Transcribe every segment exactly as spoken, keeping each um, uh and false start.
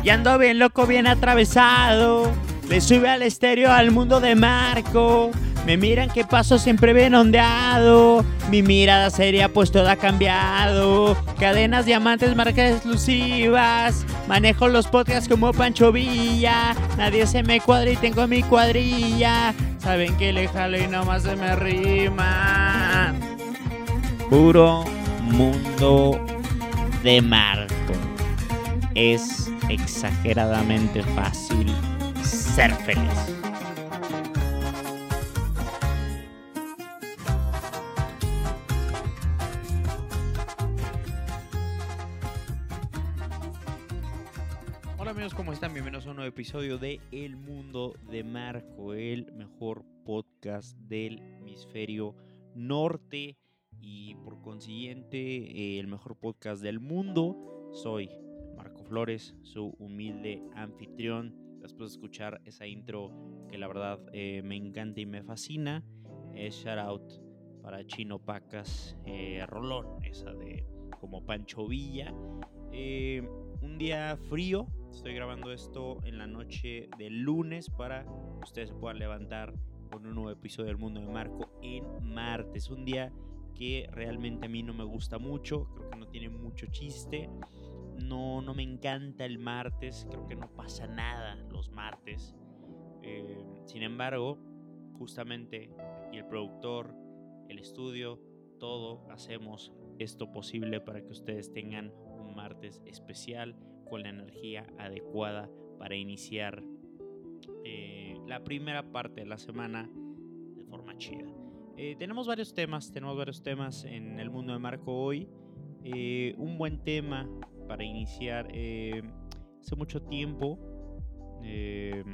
Y ando bien loco, bien atravesado. Le sube al estéreo al mundo de Marco. Me miran que paso siempre bien ondeado. Mi mirada seria pues toda ha cambiado. Cadenas, diamantes, marcas exclusivas. Manejo los podcasts como Pancho Villa. Nadie se me cuadra y tengo mi cuadrilla. Saben que le jalo y nomás se me rima. Puro mundo de Marco. Es exageradamente fácil ser feliz. Hola amigos, ¿cómo están? Bienvenidos a un nuevo episodio de El Mundo de Marco, el mejor podcast del hemisferio norte y por consiguiente eh, el mejor podcast del mundo. Soy Marco Flores, su humilde anfitrión. Después de escuchar esa intro que la verdad eh, me encanta y me fascina, eh, shout out para Chino Pacas, eh, Rolón, esa de como Pancho Villa. Eh, un día frío, estoy grabando esto en la noche del lunes para que ustedes se puedan levantar con un nuevo episodio del Mundo de Marco en martes. Un día que realmente a mí no me gusta mucho, creo que no tiene mucho chiste. No, no me encanta el martes, creo que no pasa nada los martes. Eh, sin embargo, justamente aquí el productor, el estudio, todo hacemos esto posible para que ustedes tengan un martes especial con la energía adecuada para iniciar eh, la primera parte de la semana de forma chida. Eh, tenemos varios temas, tenemos varios temas en el Mundo de Marco hoy. Eh, un buen tema para iniciar. Eh, hace mucho tiempo eh,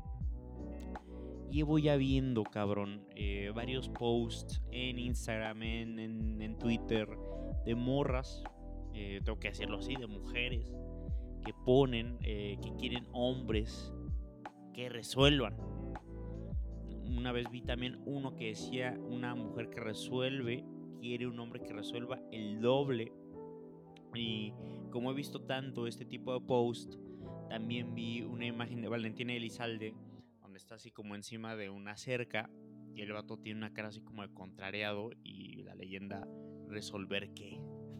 llevo ya viendo, cabrón, eh, varios posts en Instagram, en, en, en Twitter, de morras, eh, tengo que decirlo así, de mujeres que ponen eh, que quieren hombres que resuelvan. Una vez vi también uno que decía una mujer que resuelve quiere un hombre que resuelva el doble. Y como he visto tanto este tipo de post, también vi una imagen de Valentina Elizalde donde está así como encima de una cerca y el vato tiene una cara así como de contrariado y la leyenda resolver qué.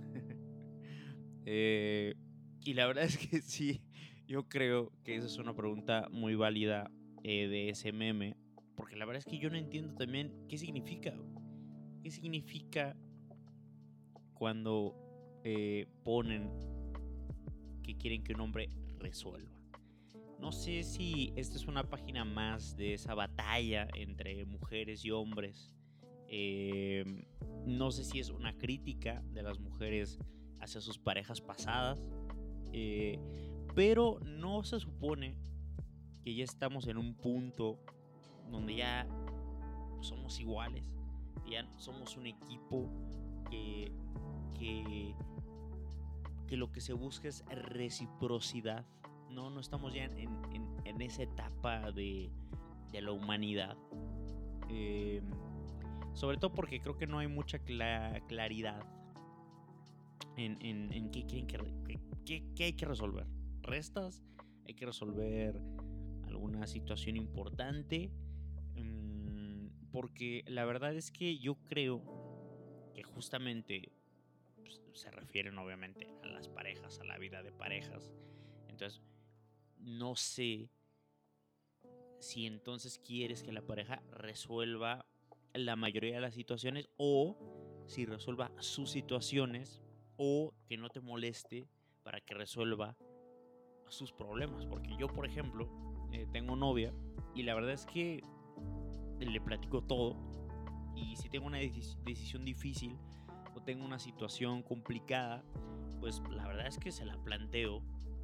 eh, y la verdad es que sí, yo creo que esa es una pregunta muy válida eh, de ese meme, porque la verdad es que yo no entiendo también qué significa. ¿Qué significa cuando eh, ponen que quieren que un hombre resuelva? No sé si esta es una página más de esa batalla entre mujeres y hombres. Eh, no sé si es una crítica de las mujeres hacia sus parejas pasadas. Eh, pero no se supone que ya estamos en un punto donde ya somos iguales. Ya somos un equipo que... que que lo que se busca es reciprocidad. No, no estamos ya en, en, en esa etapa de, de la humanidad. Eh, sobre todo porque creo que no hay mucha cla- claridad en, en, en qué quieren que, que, que, que hay que resolver. Restas, hay que resolver alguna situación importante. Um, porque la verdad es que yo creo que justamente se refieren obviamente a las parejas, a la vida de parejas. Entonces, no sé si entonces quieres que la pareja resuelva la mayoría de las situaciones o si resuelva sus situaciones o que no te moleste para que resuelva sus problemas. Porque yo, por ejemplo, eh, tengo novia y la verdad es que le platico todo y si tengo una decis- decisión difícil o tengo una situación complicada, pues la verdad es que se la planteo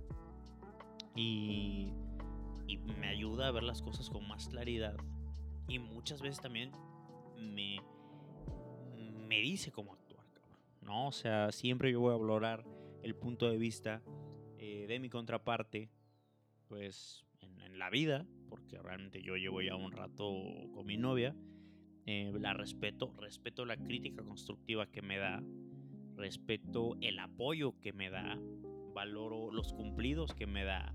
y, y me ayuda a ver las cosas con más claridad y muchas veces también me, me dice cómo actuar, cabrón, ¿no? O sea, siempre yo voy a valorar el punto de vista eh, de mi contraparte, pues en, en la vida, porque realmente yo llevo ya un rato con mi novia. Eh, la respeto, respeto la crítica constructiva que me da, respeto el apoyo que me da, valoro los cumplidos que me da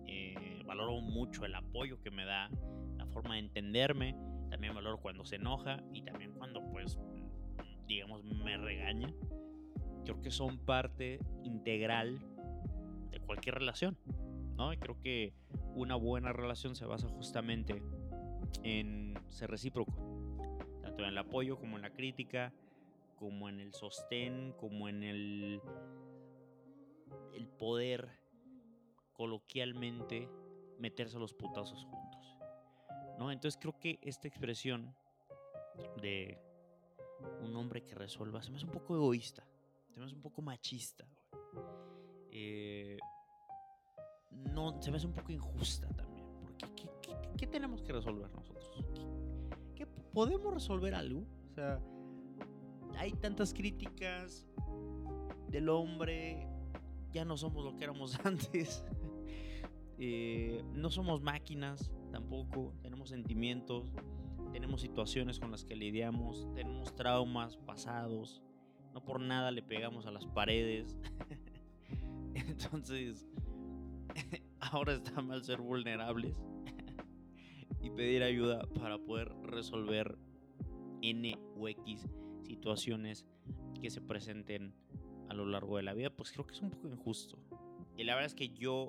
eh, valoro mucho el apoyo que me da, la forma de entenderme, también valoro cuando se enoja y también cuando pues digamos me regaña. Creo que son parte integral de cualquier relación, ¿no? Y creo que una buena relación se basa justamente en ser recíproco, tanto en el apoyo como en la crítica, como en el sostén, como en el, el poder coloquialmente meterse a los putazos juntos, ¿no? Entonces creo que esta expresión de un hombre que resuelva se me hace un poco egoísta, se me hace un poco machista, eh, no, se me hace un poco injusta también, porque ¿qué, qué, qué tenemos que resolver nosotros? ¿Qué, qué podemos resolver algo? O sea, hay tantas críticas del hombre, ya no somos lo que éramos antes, eh, no somos máquinas tampoco, tenemos sentimientos, tenemos situaciones con las que lidiamos, tenemos traumas pasados, no por nada le pegamos a las paredes. Entonces, ahora está mal ser vulnerables y pedir ayuda para poder resolver N o X situaciones que se presenten a lo largo de la vida. Pues creo que es un poco injusto. Y la verdad es que yo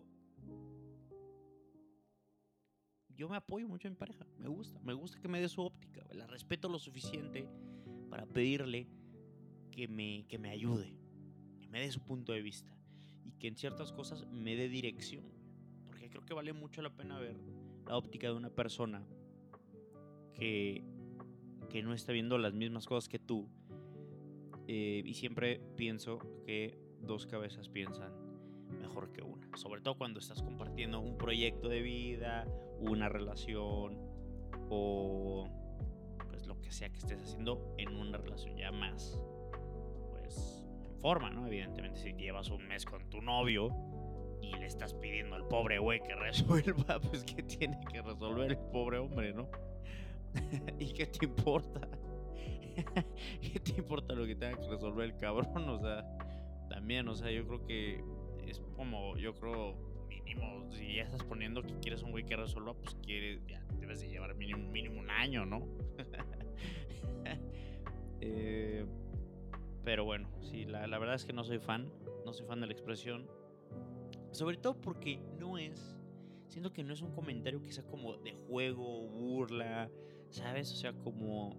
yo me apoyo mucho en mi pareja. Me gusta, me gusta que me dé su óptica. La respeto lo suficiente para pedirle que me, que me ayude, que me dé su punto de vista y que en ciertas cosas me dé dirección. Porque creo que vale mucho la pena ver la óptica de una persona que, que no está viendo las mismas cosas que tú. Eh, y siempre pienso que dos cabezas piensan mejor que una. Sobre todo cuando estás compartiendo un proyecto de vida, una relación o pues lo que sea que estés haciendo en una relación ya más pues en forma, ¿no? Evidentemente si llevas un mes con tu novio y le estás pidiendo al pobre güey que resuelva, pues ¿qué tiene que resolver el pobre hombre, no? ¿Y qué te importa? ¿Qué te importa lo que tenga que resolver el cabrón? O sea, también, o sea, yo creo que es como, yo creo, mínimo, si ya estás poniendo que quieres un güey que resuelva, pues quieres, ya debes de llevar mínimo, mínimo un año, ¿no? eh, pero bueno, sí, la, la verdad es que no soy fan, no soy fan de la expresión, sobre todo porque no es, siento que no es un comentario que sea como de juego, burla, ¿sabes? O sea, como,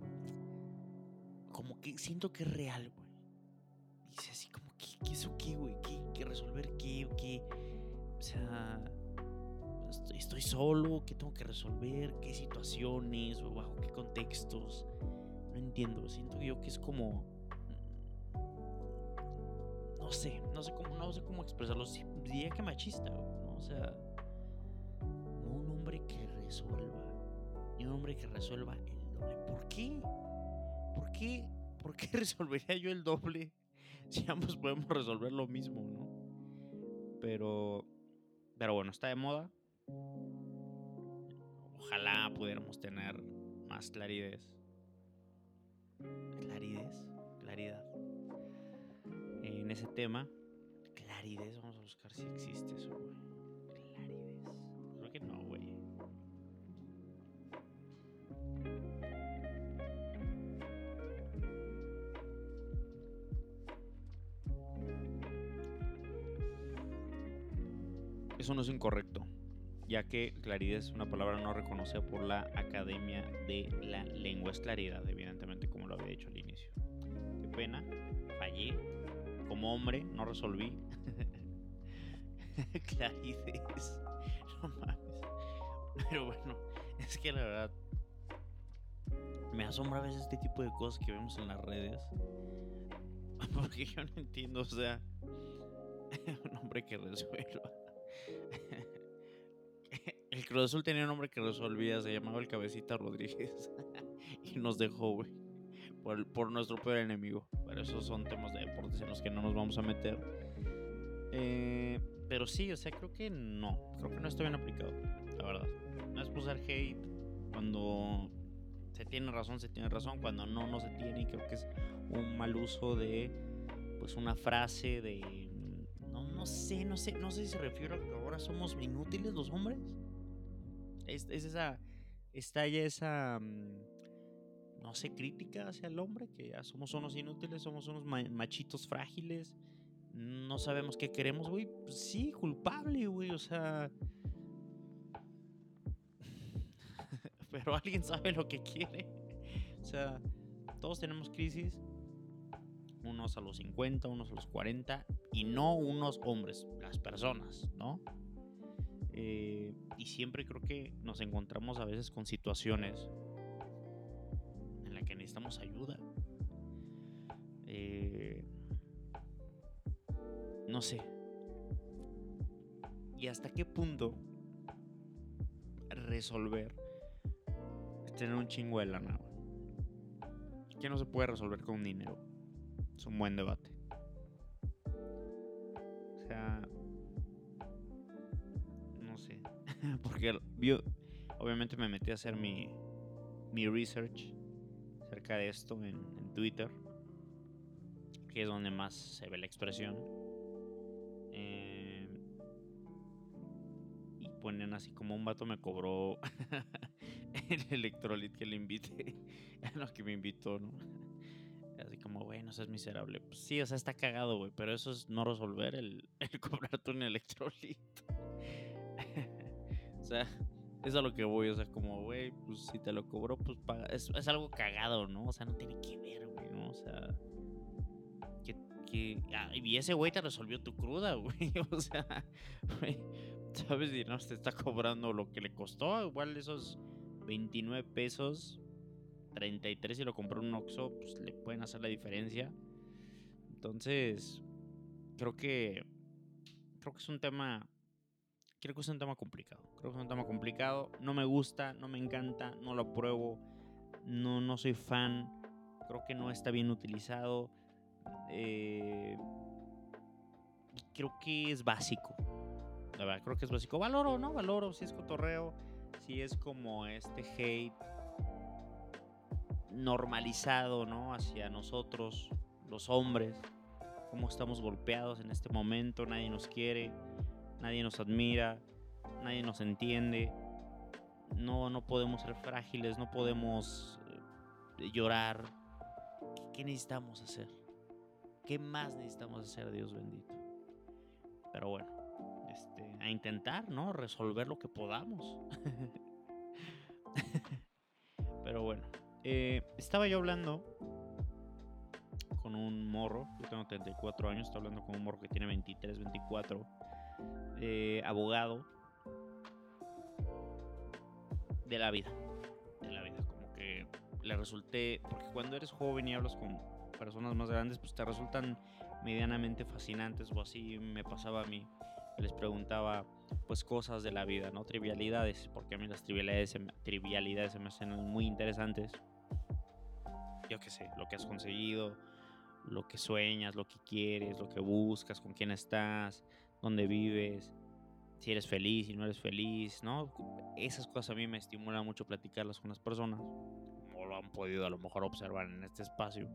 como que siento que es real, güey. Dice así como, ¿qué, qué eso qué, güey? ¿Qué, qué resolver qué o qué? O sea, estoy, estoy solo, ¿qué tengo que resolver? ¿Qué situaciones o bajo qué contextos? No entiendo, siento yo que es como, no sé, no sé cómo, no sé cómo expresarlo. Diría que machista, ¿no? O sea, no un hombre que resuelva, ni un hombre que resuelva el doble. ¿Por qué? ¿Por qué? ¿Por qué resolvería yo el doble si ambos podemos resolver lo mismo, no? Pero, pero bueno, está de moda. Ojalá pudiéramos tener más claridad. Claridad, claridad en ese tema. Claridad, vamos a buscar si existe eso, güey. Claridad. Creo que no, güey. Eso no es incorrecto, ya que claridad es una palabra no reconocida por la Academia de la Lengua. Es claridad, evidentemente, como lo había dicho al inicio. Qué pena, fallé. Como hombre, no resolví. Claridad. No mames. Pero bueno, es que la verdad me asombra a veces este tipo de cosas que vemos en las redes. Porque yo no entiendo, o sea, un hombre que resuelva. El Cruz Azul tenía un hombre que resolvía, se llamaba el Cabecita Rodríguez. Y nos dejó, güey. Por, por nuestro peor enemigo. Pero esos son temas de deportes en los que no nos vamos a meter. Eh, pero sí, o sea, creo que no. Creo que no está bien aplicado, la verdad. No es usar hate. Cuando se tiene razón, se tiene razón. Cuando no, no se tiene. Y creo que es un mal uso de, pues, una frase de... No, no no sé, no sé, no sé si se refiere a que ahora somos inútiles los hombres. Es, es esa, está ya esa, mm, no sé, crítica hacia el hombre, que ya somos unos inútiles, somos unos ma- machitos frágiles, no sabemos qué queremos, güey. Pues sí, culpable, güey, o sea, pero alguien sabe lo que quiere. O sea, todos tenemos crisis, unos a los cincuenta, unos a los cuarenta, y no unos hombres, las personas, ¿no? Eh, y siempre creo que nos encontramos a veces con situaciones en las que necesitamos ayuda. Eh, no sé. ¿Y hasta qué punto resolver es tener un chingo de lana? Que no se puede resolver con dinero. Es un buen debate. O sea, no sé. Porque yo, obviamente me metí a hacer mi, mi research acerca de esto en, en Twitter, que es donde más se ve la expresión. Eh, y ponen así como un vato me cobró el electrolit que le invité, lo que me invitó, ¿no? Así como, güey, no seas miserable. Pues sí, o sea, está cagado, güey, pero eso es no resolver el, el cobrarte un electrolit. O sea, es a lo que voy, o sea, como, güey, pues si te lo cobró, pues paga. Es, es algo cagado, ¿no? O sea, no tiene que ver, güey, ¿no? O sea, que, que... ah, y ese güey te resolvió tu cruda, güey. O sea, güey, ¿sabes? Si no te está cobrando lo que le costó, igual esos veintinueve pesos, treinta y tres si lo compró en un Oxxo, pues le pueden hacer la diferencia. Entonces, creo que creo que es un tema creo que es un tema complicado. Creo que es un tema complicado. No me gusta, no me encanta, no lo apruebo. No, no soy fan. Creo que no está bien utilizado. Eh, creo que es básico. La verdad, creo que es básico. Valoro, ¿no? Valoro si es cotorreo. Si es como este hate normalizado, ¿no? Hacia nosotros, los hombres. Cómo estamos golpeados en este momento. Nadie nos quiere. Nadie nos admira. Nadie nos entiende. No, no podemos ser frágiles, no podemos eh, llorar. ¿Qué, ¿Qué necesitamos hacer? ¿Qué más necesitamos hacer, Dios bendito? Pero bueno, este, a intentar, ¿no? Resolver lo que podamos. Pero bueno, eh, estaba yo hablando con un morro, yo tengo treinta y cuatro años, estoy hablando con un morro que tiene veintitrés, veinticuatro, eh, abogado de la vida, de la vida, como que le resulté, porque cuando eres joven y hablas con personas más grandes, pues te resultan medianamente fascinantes, o así me pasaba a mí. Les preguntaba pues cosas de la vida, ¿no? Trivialidades, porque a mí las trivialidades, trivialidades se me hacen muy interesantes. Yo qué sé, lo que has conseguido, lo que sueñas, lo que quieres, lo que buscas, con quién estás, dónde vives, si eres feliz, si no eres feliz, ¿no? Esas cosas a mí me estimulan mucho platicarlas con las personas, como lo han podido a lo mejor observar en este espacio.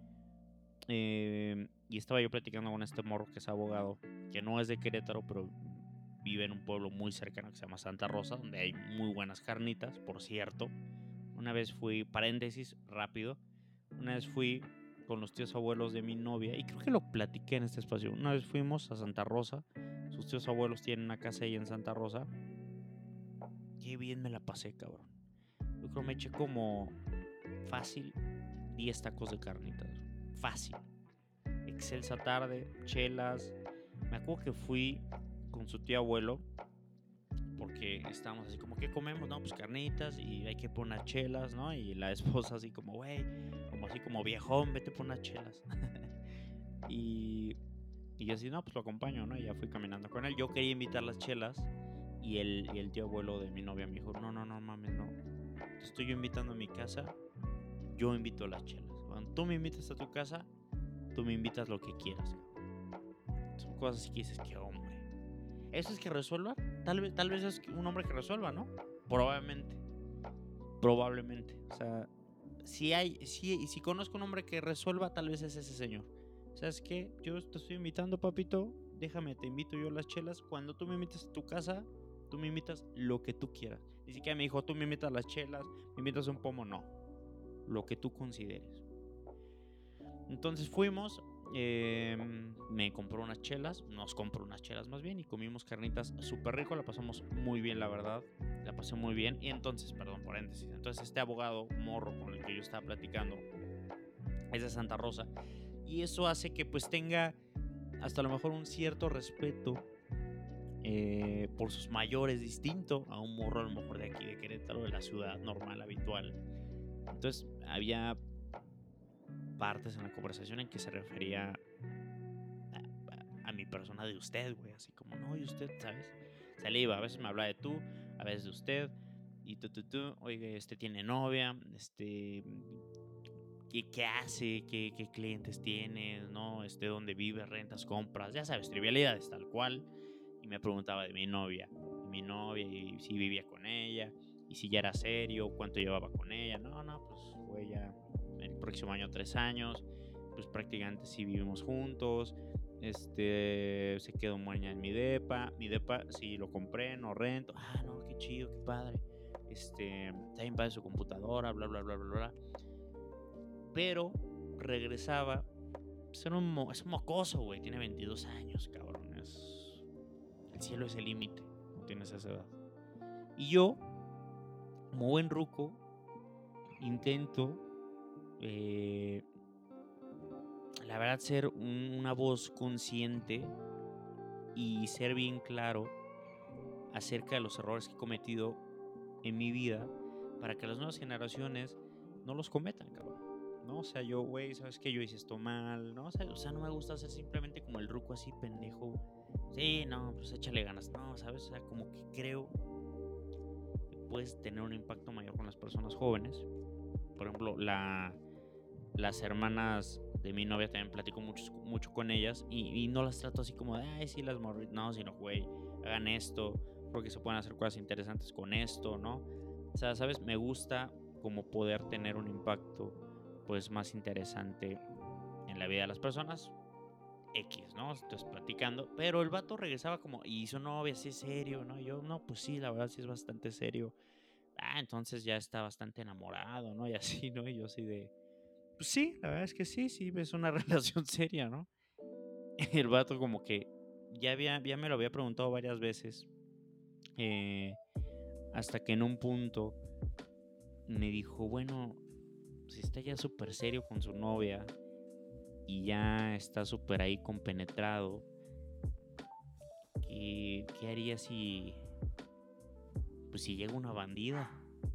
Eh, y estaba yo platicando con este morro que es abogado, que no es de Querétaro, pero vive en un pueblo muy cercano que se llama Santa Rosa, donde hay muy buenas carnitas, por cierto. Una vez fui, paréntesis, rápido, una vez fui con los tíos abuelos de mi novia, y creo que lo platiqué en este espacio. Una vez fuimos a Santa Rosa, sus tíos abuelos tienen una casa ahí en Santa Rosa. Qué bien me la pasé, cabrón. Yo creo que me eché como fácil diez tacos de carnitas. Fácil. Excelsa tarde, chelas. Me acuerdo que fui con su tío abuelo porque estábamos así como, ¿qué comemos? No, pues carnitas y hay que poner chelas, ¿no? Y la esposa así como, güey, como así como viejón, vete por unas chelas. y, y yo así, no, pues lo acompaño, ¿no? Y ya fui caminando con él. Yo quería invitar las chelas y el, y el tío abuelo de mi novia me dijo, no, no, no mames, no. Te estoy yo invitando a mi casa, yo invito las chelas. Cuando tú me invitas a tu casa, tú me invitas lo que quieras. Son cosas así que dices, qué hombre. ¿Eso es que resuelva? Tal vez, tal vez es un hombre que resuelva, ¿no? Probablemente. Probablemente. O sea, si hay, si, si conozco un hombre que resuelva, tal vez es ese señor. ¿Sabes qué? Yo te estoy invitando, papito. déjame, te invito yo a las chelas. Cuando tú me invitas a tu casa, tú me invitas lo que tú quieras. Ni siquiera me dijo, tú me invitas a las chelas, me invitas a un pomo, no. Lo que tú consideres. Entonces fuimos, eh, me compró unas chelas, nos compró unas chelas más bien, y comimos carnitas súper rico, la pasamos muy bien, la verdad, la pasé muy bien. Y entonces, perdón, paréntesis, entonces este abogado morro con el que yo estaba platicando es de Santa Rosa, y eso hace que pues tenga hasta a lo mejor un cierto respeto eh, por sus mayores, distinto a un morro a lo mejor de aquí de Querétaro, de la ciudad normal, habitual. Entonces había partes en la conversación en que se refería a, a, a mi persona de usted, güey, así como, no, y usted, ¿sabes? Se le iba, a veces me hablaba de tú, a veces de usted, y tú, tú, tú, oye, este tiene novia, este, ¿qué, qué hace? ¿Qué, ¿Qué clientes tiene? ¿No? Este, ¿dónde vive? ¿Rentas? ¿Compras? Ya sabes, trivialidades tal cual. Y me preguntaba de mi novia, de mi novia, y si vivía con ella, y si ya era serio, cuánto llevaba con ella. No, no, pues fue ya el próximo año tres años, pues prácticamente sí vivimos juntos. Este, se quedó un año en mi depa, mi depa sí lo compré, no rento. Ah, no, qué chido, qué padre. Este, también padre su computadora, bla, bla, bla, bla, bla. Pero regresaba, pues era un mo- es un mocoso, güey, tiene veintidós años, cabrón. Es, el cielo es el límite, no tienes esa edad. Y yo, como buen ruco, intento, eh, la verdad, ser un- una voz consciente y ser bien claro acerca de los errores que he cometido en mi vida para que las nuevas generaciones no los cometan, cabrón. ¿No? O sea, yo, güey, ¿sabes qué? Yo hice esto mal, ¿no? O sea, o sea, no me gusta ser simplemente como el ruco así pendejo. Sí, no, pues échale ganas. No, ¿sabes? O sea, como que creo que puedes tener un impacto mayor con las personas jóvenes. Por ejemplo, la, las hermanas de mi novia también platico mucho, mucho con ellas y, y no las trato así como de, ay, sí, las morritas. No, sino, güey, hagan esto, porque se pueden hacer cosas interesantes con esto, ¿no? O sea, ¿sabes? Me gusta como poder tener un impacto pues más interesante en la vida de las personas. X, ¿no? Entonces platicando, pero el vato regresaba como, y su novia, sí es serio, ¿no? Y yo, no, pues sí, la verdad sí es bastante serio. Ah, entonces ya está bastante enamorado, ¿no? Y así, ¿no? Y yo así de, pues sí, la verdad es que sí, sí, es una relación seria, ¿no? El vato como que ya, había, ya me lo había preguntado varias veces, eh, hasta que en un punto me dijo, bueno, si está ya súper serio con su novia y ya está súper ahí compenetrado, ¿qué, qué haría si, pues si llega una bandida?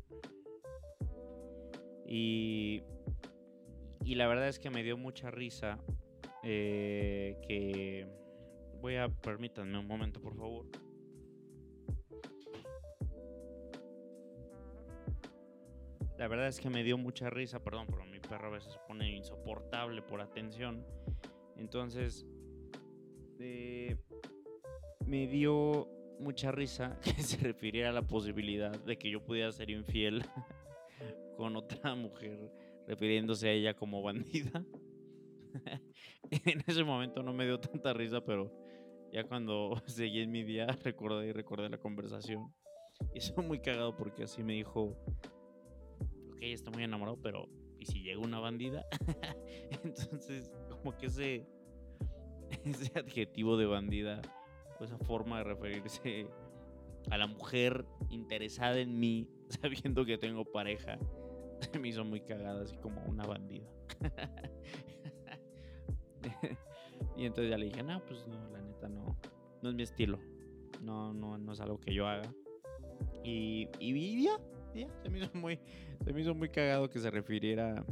Y, y la verdad es que me dio mucha risa eh, que... Voy a... Permítanme un momento, por favor. La verdad es que me dio mucha risa, perdón, pero mi perro a veces se pone insoportable por atención. Entonces, eh, me dio mucha risa que se refiriera a la posibilidad de que yo pudiera ser infiel con otra mujer, refiriéndose a ella como bandida. En ese momento no me dio tanta risa, pero ya cuando seguí en mi día recordé y recordé la conversación. Y eso muy cagado porque así me dijo, ok, estoy muy enamorado, pero ¿y si llega una bandida? Entonces, como que ese, ese adjetivo de bandida, o esa forma de referirse a la mujer interesada en mí, sabiendo que tengo pareja, se me hizo muy cagada, así como una bandida. Y entonces ya le dije, no, pues no, la neta no, no es mi estilo. No, no, no es algo que yo haga. Y, y ya, ya, se me hizo muy, se me hizo muy cagado que se refiriera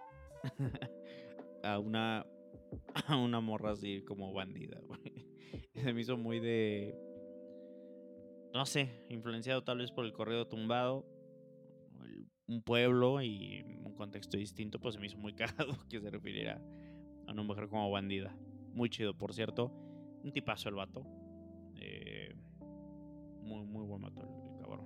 a una, a una morra así como bandida, güey. Se me hizo muy de, no sé, influenciado tal vez por el corrido tumbado, el- un pueblo y un contexto distinto, pues se me hizo muy cagado que se refiriera a una mujer como bandida. Muy chido, por cierto. Un tipazo el vato. Eh, muy, muy buen vato el, el cabrón.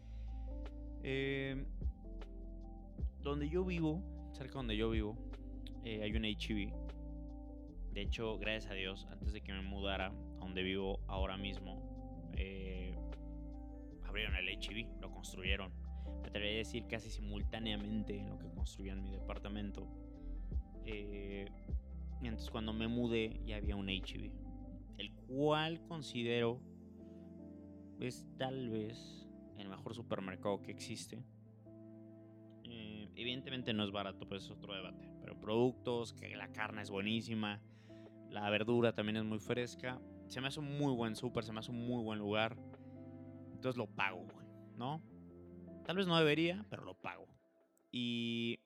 Eh, donde yo vivo, cerca donde yo vivo, eh, hay un H E B. De hecho, gracias a Dios, antes de que me mudara a donde vivo ahora mismo, eh, abrieron el H E B, lo construyeron. Me atrevería a decir casi simultáneamente en lo que construían mi departamento. Eh, y entonces cuando me mudé ya había un H E B, el cual considero es tal vez el mejor supermercado que existe. Eh, evidentemente no es barato, pues es otro debate. Pero productos, que la carne es buenísima, la verdura también es muy fresca. Se me hace un muy buen súper, se me hace un muy buen lugar. Entonces lo pago, güey, ¿no? Tal vez no debería, pero lo pago. Y...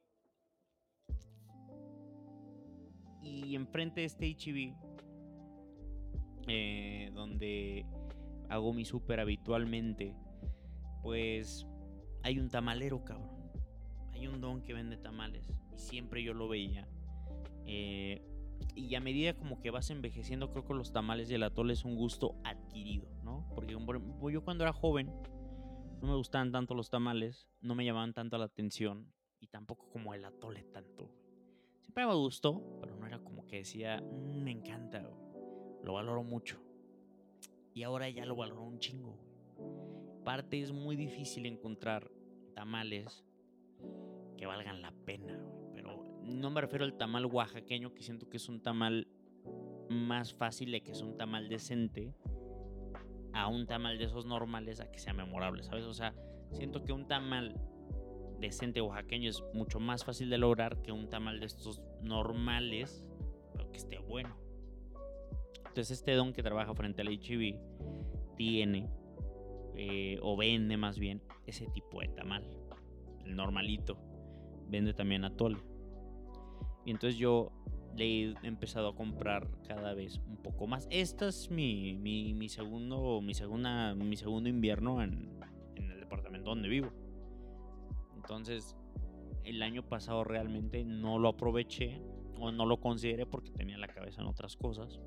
Y enfrente de este H E B, eh, donde hago mi súper habitualmente, pues hay un tamalero, cabrón. Hay un don que vende tamales y siempre yo lo veía. Eh, y a medida como que vas envejeciendo, creo que los tamales y el atole es un gusto adquirido, ¿no? Porque yo cuando era joven no me gustaban tanto los tamales, no me llamaban tanto la atención y tampoco como el atole tanto. Siempre me gustó, pero no era como que decía, mmm, me encanta, güey. Lo valoro mucho. Y ahora ya lo valoro un chingo, güey. Aparte es muy difícil encontrar tamales que valgan la pena, güey. Pero no me refiero al tamal oaxaqueño, que siento que es un tamal más fácil de que es un tamal decente, a un tamal de esos normales a que sea memorable, ¿sabes? O sea, siento que un tamal decente oaxaqueño es mucho más fácil de lograr que un tamal de estos normales, pero que esté bueno. Entonces este don que trabaja frente al H E B tiene, eh, o vende más bien, ese tipo de tamal, el normalito. Vende también atole. Y entonces yo le he empezado a comprar cada vez un poco más. Este es mi, mi, mi segundo mi segunda mi segundo invierno en, en el departamento donde vivo. Entonces el año pasado realmente no lo aproveché o no lo consideré porque tenía la cabeza en otras cosas.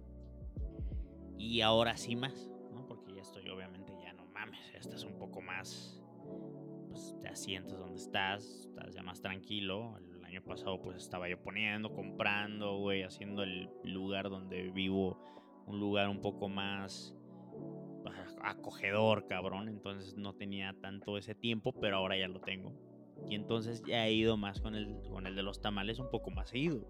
Y ahora sí más, ¿no? Porque ya estoy, obviamente, ya no mames, ya estás un poco más, pues te asientas donde estás, estás ya más tranquilo. El año pasado pues estaba yo poniendo, comprando, güey, haciendo el lugar donde vivo un lugar un poco más acogedor, cabrón. Entonces no tenía tanto ese tiempo, pero ahora ya lo tengo. Y entonces ya he ido más con el, con el de los tamales un poco más seguido.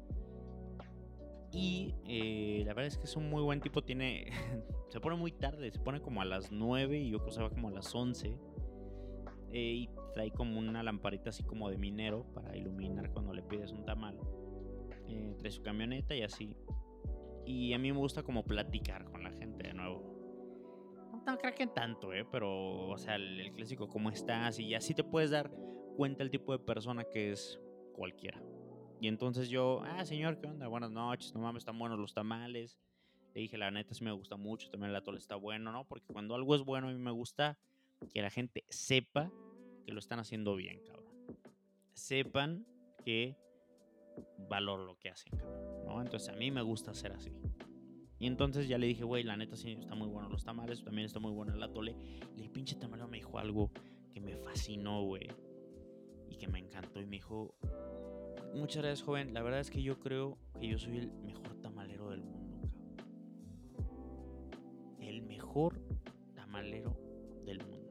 Y eh, la verdad es que es un muy buen tipo. Tiene. Se pone muy tarde. Se pone como a las nueve y yo creo que se va como a las once. Eh, y trae como una lamparita así como de minero para iluminar cuando le pides un tamal. Eh, trae su camioneta y así. Y a mí me gusta como platicar con la gente de nuevo. No creo que tanto, ¿eh? Pero, o sea, el, el clásico, ¿cómo estás? Y así te puedes dar cuenta el tipo de persona que es cualquiera. Y entonces yo, ah, señor, ¿qué onda? Buenas noches, no mames, están buenos los tamales. Le dije, la neta, sí me gusta mucho, también el atole está bueno, ¿no? Porque cuando algo es bueno, a mí me gusta que la gente sepa que lo están haciendo bien, cabrón. Sepan que valoro lo que hacen, cabrón, ¿no? Entonces a mí me gusta hacer así. Y entonces ya le dije, güey, la neta, sí, está muy bueno los tamales, también está muy bueno el atole. Y el pinche tamalero me dijo algo que me fascinó, güey. Y que me encantó. Y me dijo, muchas gracias, joven. La verdad es que yo creo que yo soy el mejor tamalero del mundo, cabrón. El mejor tamalero del mundo.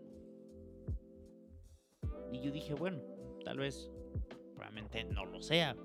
Y yo dije, bueno, tal vez, probablemente no lo sea.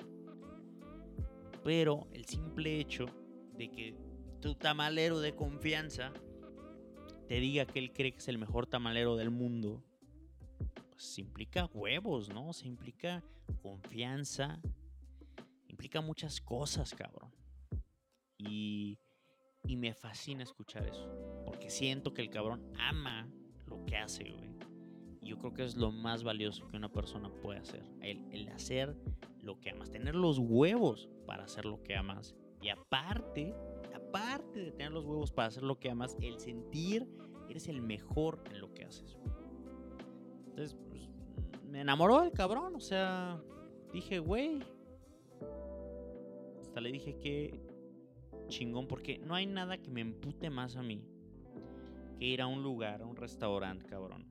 Pero el simple hecho de que tu tamalero de confianza te diga que él cree que es el mejor tamalero del mundo, pues implica huevos, ¿no? Se implica confianza, implica muchas cosas, cabrón. Y, y me fascina escuchar eso, porque siento que el cabrón ama lo que hace, güey. Y yo creo que es lo más valioso que una persona puede hacer, el, el hacer lo que amas, tener los huevos para hacer lo que amas. Y aparte, aparte de tener los huevos para hacer lo que amas, el sentir eres el mejor en lo que haces. Entonces, pues, me enamoró el cabrón, o sea, dije, güey. Hasta le dije que chingón, porque no hay nada que me empute más a mí que ir a un lugar, a un restaurante, cabrón.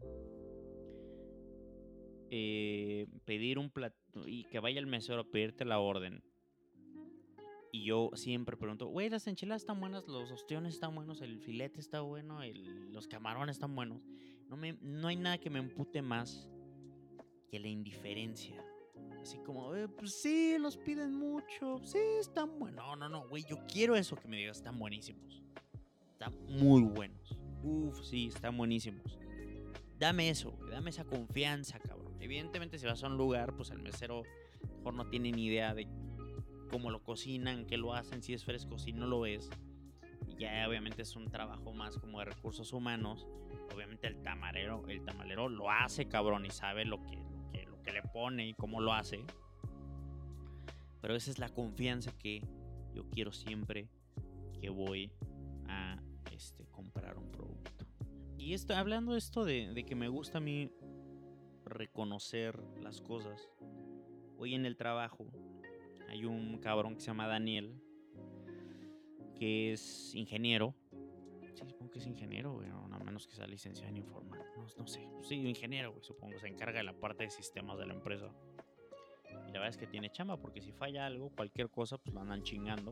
Eh, pedir un plato y que vaya el mesero a pedirte la orden. Y yo siempre pregunto, güey, las enchiladas están buenas, los ostiones están buenos, el filete está bueno, el- los camarones están buenos. No, me, no hay nada que me empute más que la indiferencia. Así como, "Eh, pues sí, los piden mucho, sí, están buenos". No, no, no, güey, yo quiero eso que me digas, están buenísimos. Están muy buenos. Uf, sí, están buenísimos. Dame eso, güey, dame esa confianza, cabrón. Evidentemente, si vas a un lugar, pues el mesero a lo mejor no tiene ni idea de cómo lo cocinan, qué lo hacen, si es fresco, si no lo es. Y ya obviamente es un trabajo más como de recursos humanos. Obviamente el tamarero, el tamalero lo hace, cabrón, y sabe lo que, lo que, lo que le pone y cómo lo hace. Pero esa es la confianza que yo quiero siempre que voy a este, comprar un producto. Y esto, hablando de esto de, de que me gusta a mí reconocer las cosas. Hoy en el trabajo hay un cabrón que se llama Daniel, que es ingeniero. Sí, supongo que es ingeniero, güey, no, a menos que sea licenciado en informática. No, no sé. Sí, ingeniero, güey, supongo. Se encarga de la parte de sistemas de la empresa. Y la verdad es que tiene chamba, porque si falla algo, cualquier cosa, pues lo andan chingando.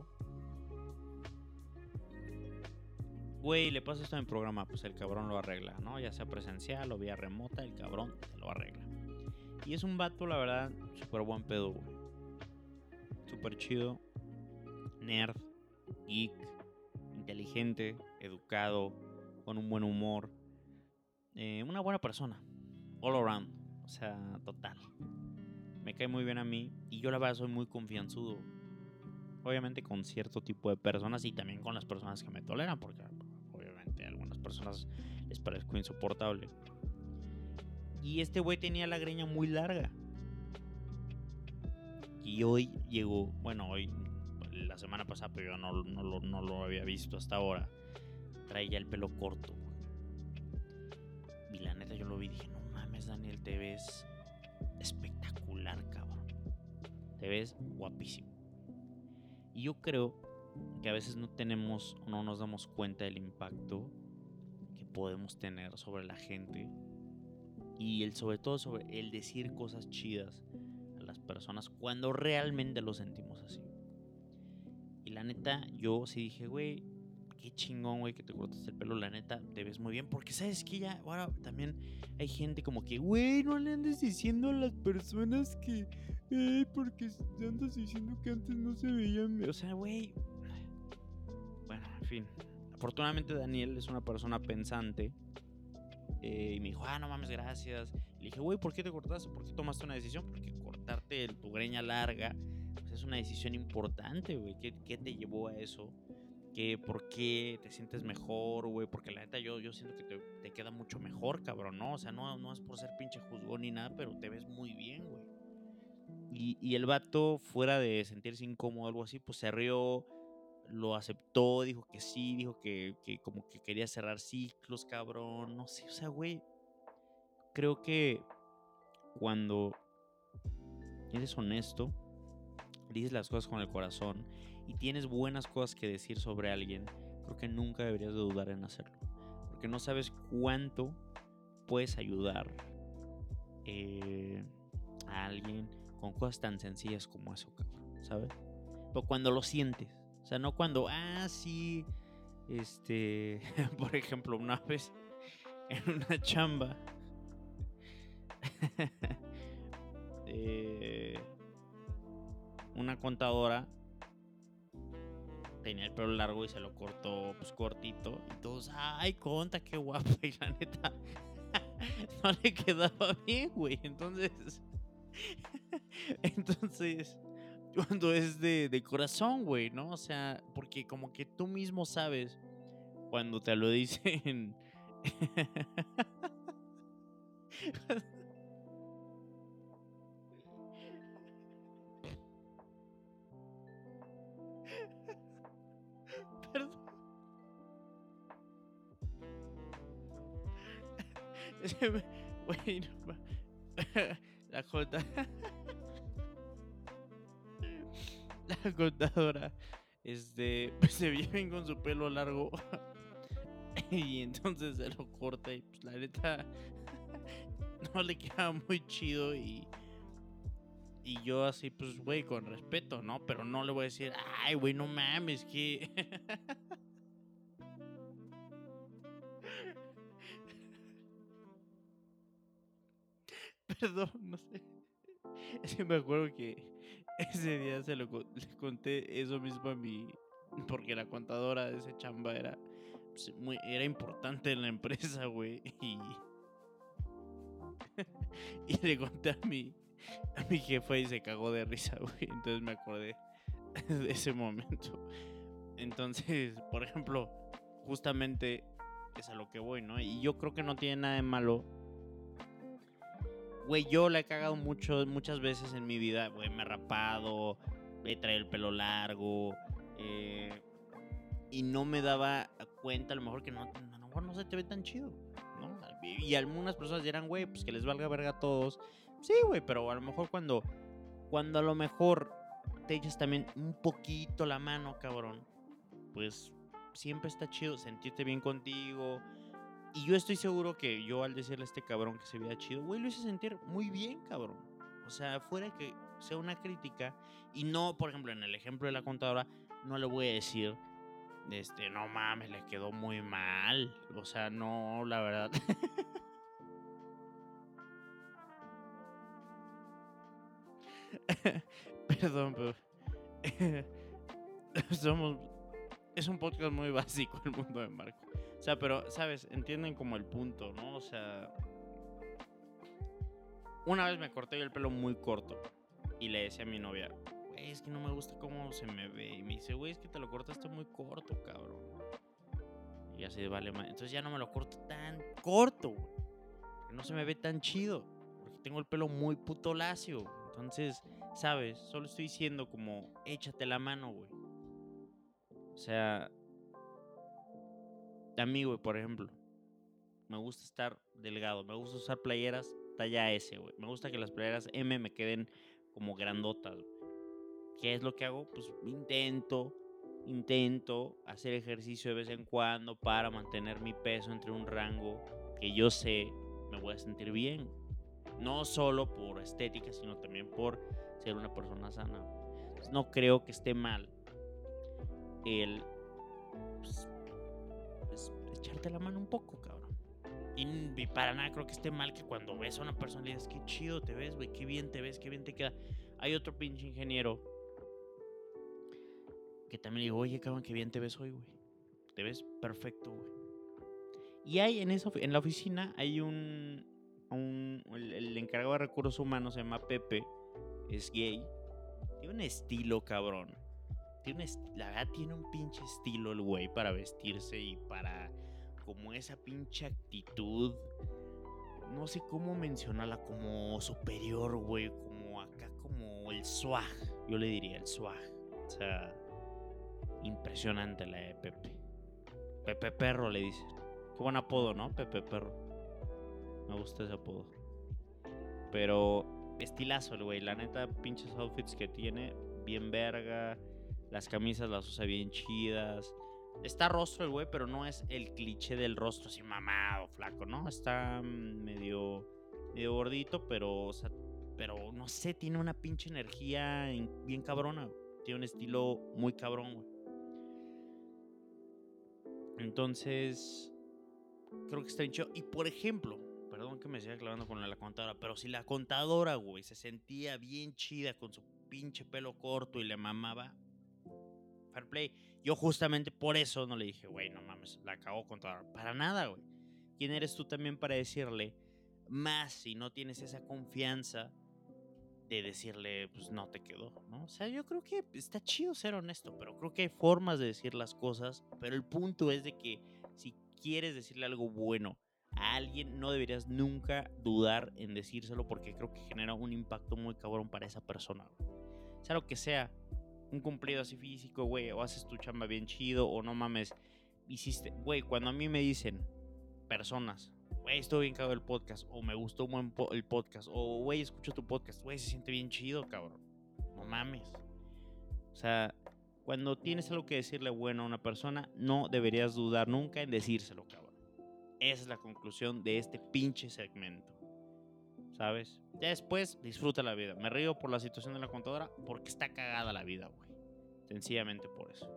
Güey, le pasa esto en el programa, pues el cabrón lo arregla, ¿no? Ya sea presencial o vía remota, el cabrón te lo arregla. Y es un vato, la verdad, súper buen pedo, güey. Súper chido. Nerd, geek, inteligente, educado, con un buen humor. Eh, una buena persona. All around. O sea, total. Me cae muy bien a mí. Y yo la verdad soy muy confianzudo. Obviamente con cierto tipo de personas y también con las personas que me toleran. Porque obviamente a algunas personas les parezco insoportable. Y este güey tenía la greña muy larga. Y hoy llegó, bueno, hoy, la semana pasada, pero yo no, no, lo, no lo había visto hasta ahora. Trae ya el pelo corto. Y la neta yo lo vi y dije, no mames, Daniel, te ves espectacular, cabrón. Te ves guapísimo. Y yo creo que a veces no tenemos o no nos damos cuenta del impacto que podemos tener sobre la gente. Y el, sobre todo sobre el decir cosas chidas a las personas cuando realmente lo sentimos así. Y la neta, yo sí dije, güey, qué chingón, güey, que te cortaste el pelo. La neta, te ves muy bien. Porque sabes que ya, ahora también hay gente como que, güey, no le andes diciendo a las personas que, eh, porque andas diciendo que antes no se veían. O sea, güey. Bueno, en fin. Afortunadamente, Daniel es una persona pensante. Eh, y me dijo, ah, no mames, gracias. Le dije, güey, ¿por qué te cortaste? ¿Por qué tomaste una decisión? Porque cortarte el, tu greña larga pues es una decisión importante, güey. ¿Qué, ¿Qué te llevó a eso? ¿Qué, ¿Por qué te sientes mejor, güey? Porque la neta yo, yo siento que te, te queda mucho mejor, cabrón, ¿no? O sea, no, no es por ser pinche juzgón ni nada, pero te ves muy bien, güey. Y, y el vato, fuera de sentirse incómodo o algo así, pues se rió, lo aceptó, dijo que sí, dijo que, que como que quería cerrar ciclos, cabrón. No sé, o sea, güey, creo que cuando eres honesto, dices las cosas con el corazón y tienes buenas cosas que decir sobre alguien, creo que nunca deberías de dudar en hacerlo. Porque no sabes cuánto puedes ayudar eh, a alguien con cosas tan sencillas como eso, cabrón, ¿sabes? Pero cuando lo sientes, o sea, no cuando, ah, sí, este, por ejemplo, una vez en una chamba, eh, una contadora tenía el pelo largo y se lo cortó pues cortito y todos, ay, conta, qué guapa, y la neta no le quedaba bien, güey. Entonces, entonces, cuando es de, de corazón, güey, ¿no? O sea, porque como que tú mismo sabes cuando te lo dicen. Perdón. Güey, no, la jota. La contadora, este, pues se veía bien con su pelo largo. Y entonces se lo corta y pues la neta no le queda muy chido y, Y yo así, pues, güey, con respeto, ¿no? Pero no le voy a decir, ay, güey, no mames, que... Perdón, no sé. Es que me acuerdo que ese día se lo con- le conté eso mismo a mi... Porque la contadora de ese chamba era, pues, muy, era importante en la empresa, güey. Y, y le conté a mi, a mi jefa y se cagó de risa, güey. Entonces me acordé de ese momento. Entonces, por ejemplo, justamente es a lo que voy, ¿no? Y yo creo que no tiene nada de malo. Güey, yo la he cagado mucho, muchas veces en mi vida, güey, me he rapado, he traído el pelo largo, eh, y no me daba cuenta, a lo mejor que no, a lo mejor no se te ve tan chido, ¿no? Y, y algunas personas dirán, güey, pues que les valga verga a todos. Sí, güey, pero a lo mejor cuando, cuando a lo mejor te echas también un poquito la mano, cabrón, pues siempre está chido sentirte bien contigo. Y yo estoy seguro que yo al decirle a este cabrón que se veía chido, güey, lo hice sentir muy bien, cabrón. O sea, fuera que sea una crítica y no, por ejemplo, en el ejemplo de la contadora, no le voy a decir, este, no mames, le quedó muy mal. O sea, no, la verdad. Perdón, pero somos, es un podcast muy básico el mundo de Marco. O sea, pero, ¿sabes? Entienden como el punto, ¿no? O sea, una vez me corté yo el pelo muy corto y le decía a mi novia, güey, es que no me gusta cómo se me ve. Y me dice, güey, es que te lo cortaste muy corto, cabrón. Y así de vale, ma-". Entonces ya no me lo corto tan corto, güey. Porque no se me ve tan chido. Porque tengo el pelo muy puto lacio. Entonces, ¿sabes? Solo estoy diciendo como, échate la mano, güey. O sea, a mí, güey, por ejemplo, me gusta estar delgado. Me gusta usar playeras talla S, güey. Me gusta que las playeras M me queden como grandotas, güey. ¿Qué es lo que hago? Pues intento, intento hacer ejercicio de vez en cuando para mantener mi peso entre un rango que yo sé me voy a sentir bien. No solo por estética, sino también por ser una persona sana. Entonces, no creo que esté mal el pues, pues, echarte la mano un poco, cabrón. Y, y para nada creo que esté mal que cuando ves a una persona le digas, qué chido te ves, güey, qué bien te ves, qué bien te queda. Hay otro pinche ingeniero que también le digo, oye, cabrón, qué bien te ves hoy, güey. Te ves perfecto, güey. Y hay en, esa, en la oficina hay un... un el, el encargado de recursos humanos se llama Pepe. Es gay. Tiene un estilo, cabrón. Tiene un la verdad tiene un pinche estilo el güey para vestirse y para... Como esa pinche actitud. No sé cómo mencionarla, como superior, güey. Como acá, como el swag. Yo le diría el swag. O sea, impresionante la de Pepe. Pepe Perro le dice. Qué buen apodo, ¿no? Pepe Perro. Me gusta ese apodo. Pero estilazo el güey. La neta, pinches outfits que tiene. Bien verga. Las camisas las usa bien chidas. Está rostro el güey, pero no es el cliché del rostro así mamado, flaco, ¿no? Está medio, medio gordito, pero, o sea, pero no sé, tiene una pinche energía bien cabrona. Tiene un estilo muy cabrón, güey. Entonces, creo que está bien chido. Y por ejemplo, perdón que me siga clavando con la contadora, pero si la contadora, güey, se sentía bien chida con su pinche pelo corto y le mamaba, fair play. Yo justamente por eso no le dije, güey, no mames, la cagó contadora. Para nada, güey. ¿Quién eres tú también para decirle más si no tienes esa confianza de decirle, pues no te quedó, ¿no? O sea, yo creo que está chido ser honesto, pero creo que hay formas de decir las cosas, pero el punto es de que si quieres decirle algo bueno a alguien, no deberías nunca dudar en decírselo porque creo que genera un impacto muy cabrón para esa persona, güey. Sea lo que sea, un cumplido así físico, güey, o haces tu chamba bien chido, o no mames, hiciste, güey, cuando a mí me dicen personas, güey, estoy bien cagado el podcast, o me gustó un buen po el podcast, o güey, escucho tu podcast, güey, se siente bien chido, cabrón. No mames. O sea, cuando tienes algo que decirle bueno a una persona, no deberías dudar nunca en decírselo, cabrón. Esa es la conclusión de este pinche segmento. O ¿sabes? Ya después disfruta la vida. Me río por la situación de la contadora porque está cagada la vida, güey. Sencillamente por eso.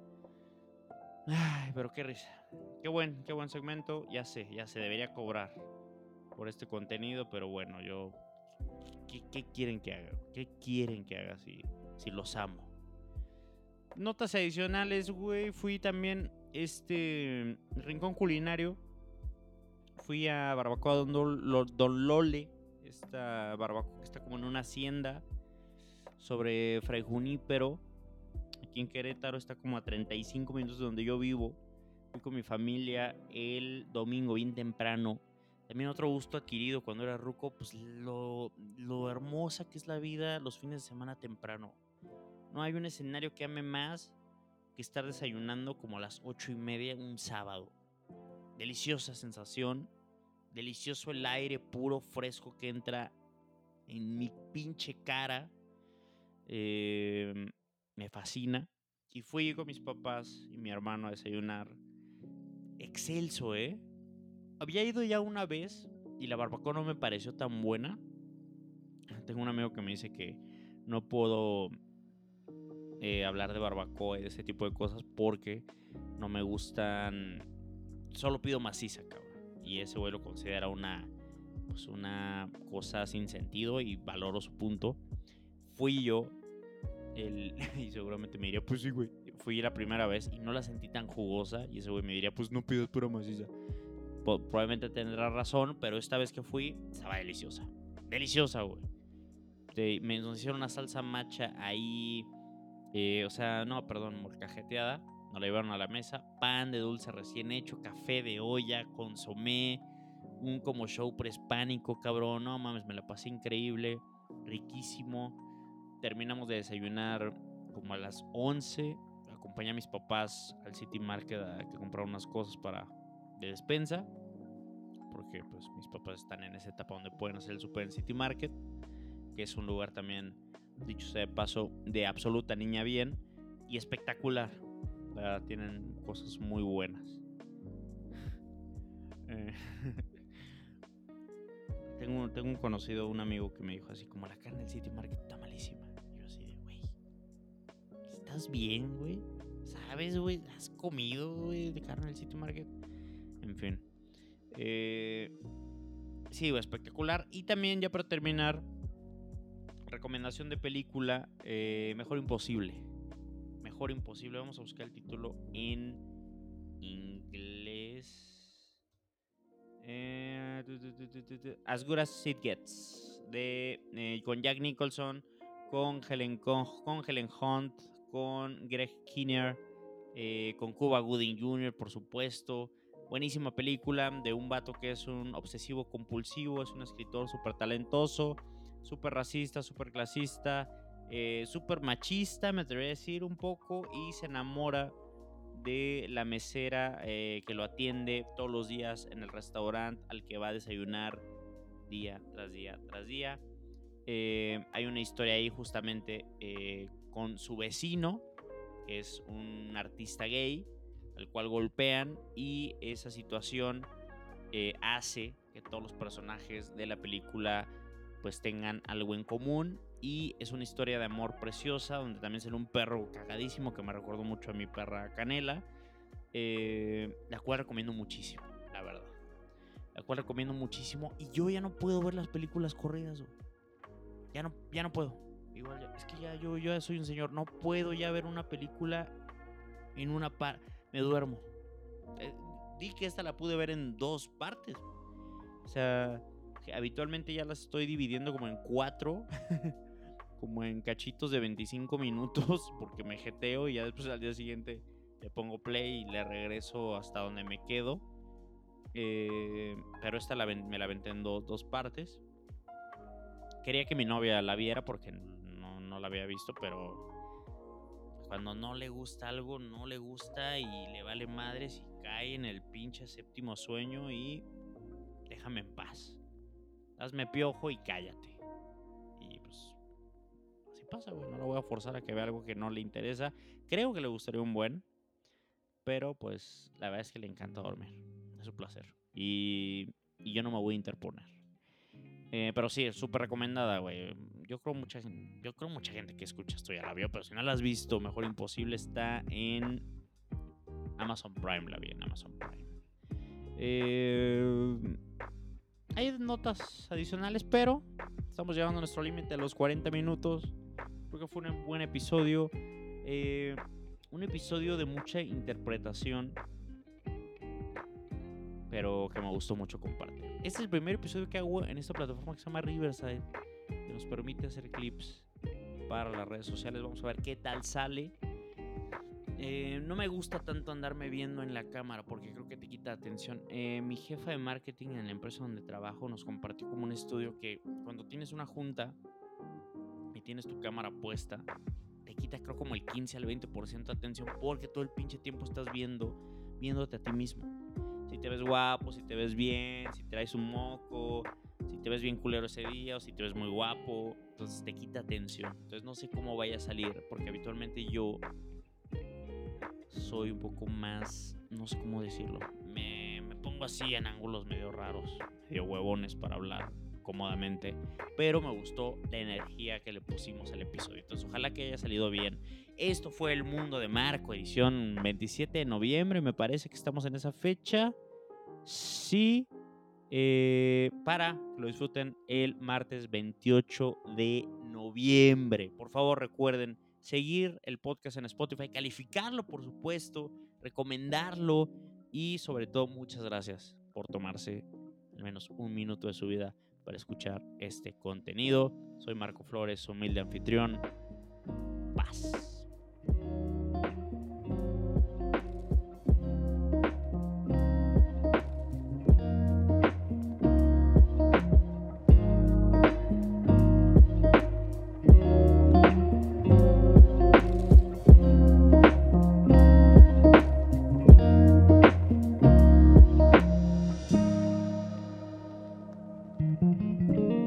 Ay, pero qué risa. Qué buen, qué buen segmento. Ya sé, ya se debería cobrar por este contenido, pero bueno, yo... ¿Qué, qué quieren que haga? ¿Qué quieren que haga si, si los amo? Notas adicionales, güey. Fui también, este, Rincón Culinario. Fui a Barbacoa Don, Lo- Don Lole. Esta barbacoa que está como en una hacienda sobre Fray Junípero. Aquí en Querétaro, está como a treinta y cinco minutos de donde yo vivo. Fui con mi familia el domingo bien temprano. También otro gusto adquirido cuando era ruco, pues lo, lo hermosa que es la vida los fines de semana temprano. No hay un escenario que ame más que estar desayunando como a las ocho y media un sábado. Deliciosa sensación, delicioso el aire puro, fresco que entra en mi pinche cara. Eh, me fascina. Y fui con mis papás y mi hermano a desayunar. Excelso, ¿eh? Había ido ya una vez y la barbacoa no me pareció tan buena. Tengo un amigo que me dice que no puedo eh, hablar de barbacoa y de ese tipo de cosas porque no me gustan. Solo pido maciza, cabrón. Y ese güey lo considera una, pues una cosa sin sentido y valoro su punto. Fui yo, el, y seguramente me diría, pues sí, güey. Fui la primera vez y no la sentí tan jugosa. Y ese güey me diría, pues no pidas pura maciza. Probablemente tendrá razón, pero esta vez que fui, estaba deliciosa. Deliciosa, güey. Me nos hicieron una salsa macha ahí. Eh, o sea, no, perdón, molcajeteada. Nos la llevaron a la mesa. Pan de dulce recién hecho, café de olla, consomé, un como show prehispánico, cabrón. No mames, me la pasé increíble. Riquísimo. Terminamos de desayunar como a las once. Acompañé a mis papás al City Market a que compraron unas cosas para de despensa. Porque pues mis papás están en esa etapa donde pueden hacer el super en City Market, que es un lugar también, dicho sea de paso, de absoluta niña bien y espectacular. ¿Verdad? Tienen cosas muy buenas. Eh, tengo, tengo un conocido, un amigo que me dijo así como la carne del City Market está malísima. Y yo así de, güey, ¿estás bien, güey? ¿Sabes, güey? ¿Has comido, güey, de carne del City Market? En fin. Eh, sí, güey, espectacular. Y también, ya para terminar, recomendación de película, eh, Mejor Imposible. Mejor Imposible, vamos a buscar el título en inglés. Eh, As Good As It Gets, de, eh, con Jack Nicholson, con Helen, con, con Helen Hunt, con Greg Kinnear, eh, con Cuba Gooding junior, por supuesto. Buenísima película de un vato que es un obsesivo compulsivo, es un escritor súper talentoso, súper racista, súper clasista, eh, súper machista, me atrevería a decir un poco, y se enamora de la mesera eh, que lo atiende todos los días en el restaurante al que va a desayunar día tras día tras día. Eh, hay una historia ahí justamente eh, con su vecino, que es un artista gay, al cual golpean, y esa situación eh, hace que todos los personajes de la película pues tengan algo en común, y es una historia de amor preciosa donde también sale un perro cagadísimo que me recordó mucho a mi perra Canela, eh, la cual recomiendo muchísimo, la verdad, la cual recomiendo muchísimo, y yo ya no puedo ver las películas corridas, güey. ya no, ya no puedo, igual ya, es que ya yo, yo ya soy un señor, no puedo ya ver una película en una par, me duermo. Eh, di que esta la pude ver en dos partes. O sea, habitualmente ya las estoy dividiendo como en cuatro, como en cachitos de veinticinco minutos, porque me jeteo y ya después al día siguiente le pongo play y le regreso hasta donde me quedo. Eh, pero esta la, me la aventé en do, dos partes. Quería que mi novia la viera porque no, no la había visto, pero cuando no le gusta algo, no le gusta y le vale madres y cae en el pinche séptimo sueño y déjame en paz. Hazme piojo y cállate. Y pues así pasa, güey. No la voy a forzar a que vea algo que no le interesa. Creo que le gustaría un buen, pero pues la verdad es que le encanta dormir. Es su placer. Y, y yo no me voy a interponer. Eh, pero sí, es súper recomendada, güey. Yo creo mucha gente, yo creo mucha gente que escucha esto ya la vio, pero si no la has visto, Mejor Imposible está en Amazon Prime, la vi en Amazon Prime. Eh, hay notas adicionales, pero estamos llegando a nuestro límite a los cuarenta minutos. Creo que fue un buen episodio. Eh, un episodio de mucha interpretación, pero que me gustó mucho compartir. Este es el primer episodio que hago en esta plataforma que se llama Riverside, que nos permite hacer clips para las redes sociales. Vamos a ver qué tal sale. Eh, no me gusta tanto andarme viendo en la cámara porque creo que te quita atención. Eh, mi jefa de marketing en la empresa donde trabajo nos compartió como un estudio que cuando tienes una junta y tienes tu cámara puesta, te quita creo como el quince al veinte por ciento de atención porque todo el pinche tiempo estás viendo, viéndote a ti mismo. Si te ves guapo, si te ves bien, si traes un moco, si te ves bien culero ese día o si te ves muy guapo, entonces te quita atención. Entonces no sé cómo vaya a salir porque habitualmente yo soy un poco más, no sé cómo decirlo, me, me pongo así en ángulos medio raros, medio huevones para hablar cómodamente, pero me gustó la energía que le pusimos al episodio. Entonces ojalá que haya salido bien. Esto fue El Mundo de Marco, edición veintisiete de noviembre, me parece que estamos en esa fecha. Sí, eh, para que lo disfruten el martes veintiocho de noviembre. Por favor recuerden seguir el podcast en Spotify, calificarlo por supuesto, recomendarlo y sobre todo muchas gracias por tomarse al menos un minuto de su vida para escuchar este contenido. Soy Marco Flores, su humilde anfitrión. Paz. Thank you.